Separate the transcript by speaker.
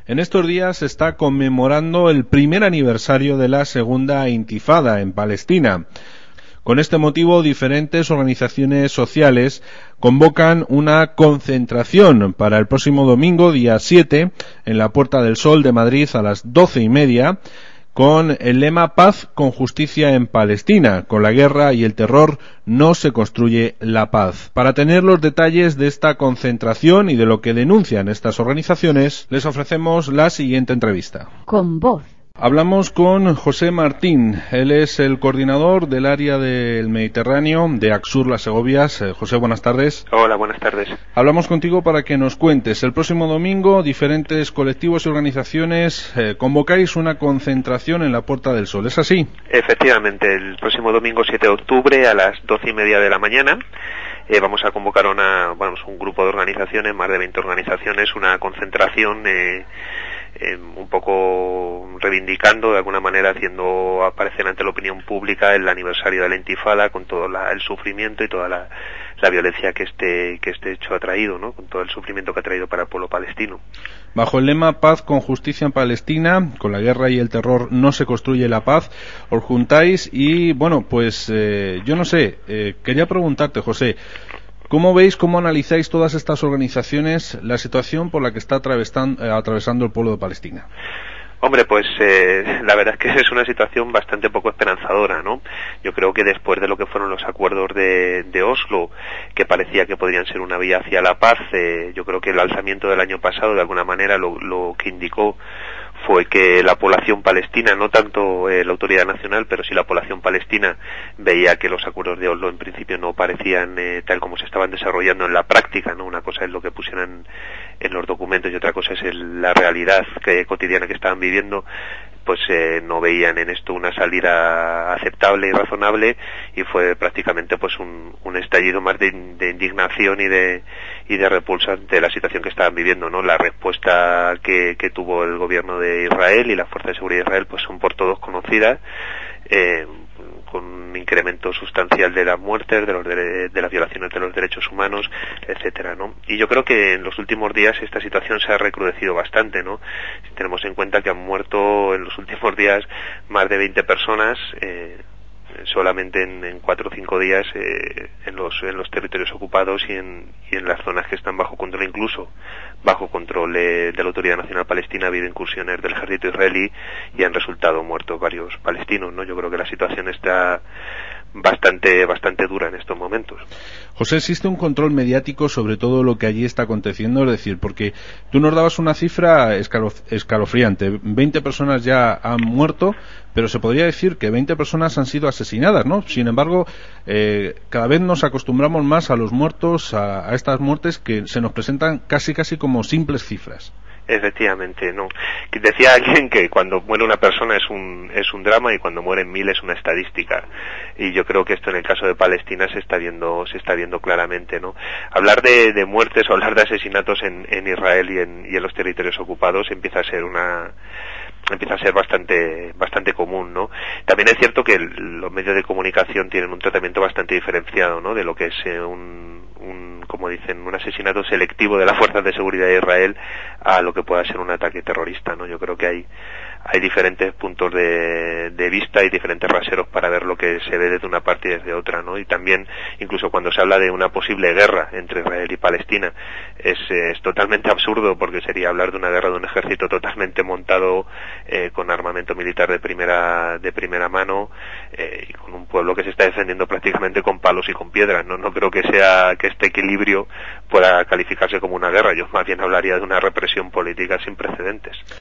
Speaker 1: En estos días se está conmemorando el primer aniversario de la Segunda Intifada en Palestina. Con este motivo, diferentes organizaciones sociales convocan una concentración para el próximo domingo, día 7, en la Puerta del Sol de Madrid a las 12:30, con el lema Paz con justicia en Palestina. Con la guerra y el terror no se construye la paz. Para tener los detalles de esta concentración y de lo que denuncian estas organizaciones, les ofrecemos la siguiente entrevista.
Speaker 2: Con voz.
Speaker 1: Hablamos con José Martín. Él es el coordinador del área del Mediterráneo de Acsur Las Segovias. José, buenas tardes.
Speaker 3: Hola, buenas tardes.
Speaker 1: Hablamos contigo para que nos cuentes. El próximo domingo, diferentes colectivos y organizaciones convocáis una concentración en la Puerta del Sol. ¿Es así?
Speaker 3: Efectivamente, el próximo domingo 7 de octubre a las 12:30 de la mañana vamos a convocar un grupo de organizaciones, más de 20 organizaciones, una concentración un poco reivindicando, de alguna manera haciendo aparecer ante la opinión pública el aniversario de la Intifada, con todo el sufrimiento y toda la violencia que este hecho ha traído, ¿no? Con todo el sufrimiento que ha traído para el pueblo palestino.
Speaker 1: Bajo el lema Paz con justicia en Palestina, con la guerra y el terror no se construye la paz, os juntáis y, yo no sé, quería preguntarte, José, ¿cómo veis, cómo analizáis todas estas organizaciones la situación por la que está atravesando el pueblo de Palestina?
Speaker 3: Hombre, pues la verdad es que es una situación bastante poco esperanzadora, ¿no? Yo creo que después de lo que fueron los acuerdos de Oslo, que parecía que podrían ser una vía hacia la paz, yo creo que el alzamiento del año pasado, de alguna manera, lo que indicó fue que la población palestina, no tanto la autoridad nacional, pero sí la población palestina, veía que los acuerdos de Oslo en principio no parecían tal como se estaban desarrollando en la práctica, ¿no? Una cosa es lo que pusieron en los documentos y otra cosa es la realidad cotidiana que estaban viviendo. Pues no veían en esto una salida aceptable y razonable, y fue prácticamente pues un estallido más de indignación y de repulsa ante la situación que estaban viviendo, ¿no? La respuesta que tuvo el gobierno de Israel y las fuerzas de seguridad de Israel pues son por todos conocidas, con un incremento sustancial de las muertes, de las violaciones de los derechos humanos, etcétera, ¿no? Y yo creo que en los últimos días esta situación se ha recrudecido bastante, ¿no? Si tenemos en cuenta que han muerto en los últimos días más de 20 personas, solamente en 4 o 5 días en los territorios ocupados y en las zonas que están bajo control, incluso bajo control de la Autoridad Nacional Palestina, ha habido incursiones del ejército israelí y han resultado muertos varios palestinos, ¿no? Yo creo que la situación está bastante dura en estos momentos.
Speaker 1: José, ¿existe un control mediático sobre todo lo que allí está aconteciendo? Es decir, porque tú nos dabas una cifra escalofriante, 20 personas ya han muerto, pero se podría decir que 20 personas han sido asesinadas, ¿no? Sin embargo, cada vez nos acostumbramos más a los muertos, a estas muertes que se nos presentan casi como simples cifras.
Speaker 3: Efectivamente, no. Decía alguien que cuando muere una persona es un drama y cuando mueren 1000 es una estadística. Y yo creo que esto en el caso de Palestina se está viendo claramente, ¿no? Hablar de muertes o hablar de asesinatos en Israel y en los territorios ocupados empieza a ser bastante común, ¿no? También es cierto que los medios de comunicación tienen un tratamiento bastante diferenciado, ¿no? De lo que es como dicen, un asesinato selectivo de las fuerzas de seguridad de Israel a lo que pueda ser un ataque terrorista, ¿no? Yo creo que hay diferentes puntos de vista y diferentes raseros para ver lo que se ve desde una parte y desde otra, ¿no? Y también, incluso cuando se habla de una posible guerra entre Israel y Palestina, es totalmente absurdo, porque sería hablar de una guerra de un ejército totalmente montado con armamento militar de primera mano, y con un pueblo que se está defendiendo prácticamente con palos y con piedras, ¿no? No creo que este equilibrio pueda calificarse como una guerra. Yo más bien hablaría de una represión política sin precedentes.